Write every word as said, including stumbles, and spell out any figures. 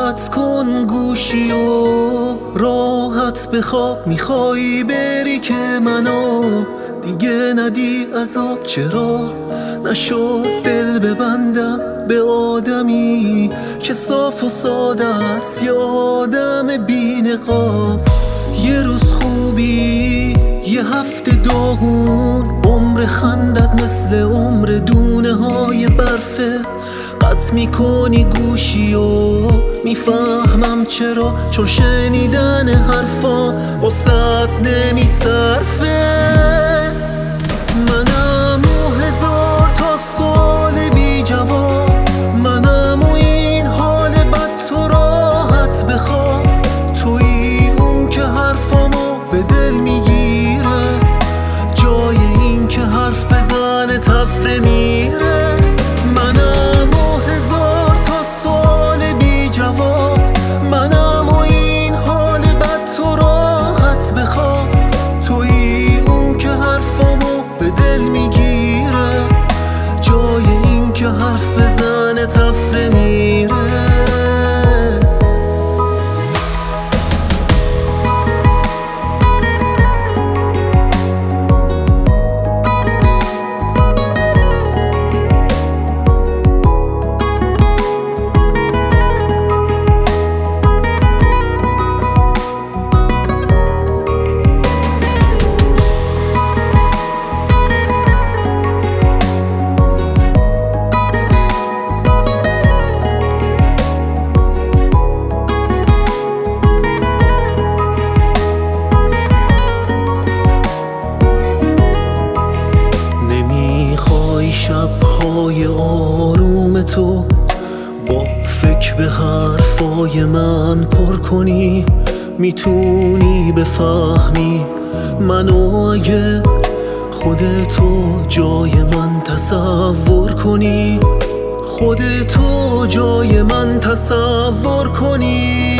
راحت کن گوشی و راحت بخواب. میخوایی بری که منو دیگه ندی عذاب؟ چرا نشد دل ببندم به آدمی که صاف و ساده است، یه آدم بی نقاب؟ یه روز خوبی یه هفته داغون، عمر خندت مثل عمر دونه های برفه. قطع میکنی گوشی و میفهمم چرا، چون شنیدن حرفا واسط نمیصرفه. منم و هزار تا سال بی جواب، منم و این حال بد تو راحت بخواب. تویی اون که حرفامو به دل میگیره، جای این که حرف بزنه تفره میره. منم و هزار تا سال بی جواب، منم و این حال بد تو راحت بخواب. تویی اون که حرفامو به دل میگیره، جای این که حرف بزنه تفره میره. شب‌های آروم تو با فکر به حرفای من پر کنی، میتونی بفهمی منو اگه خودتو جای من تصور کنی، خودتو جای من تصور کنی.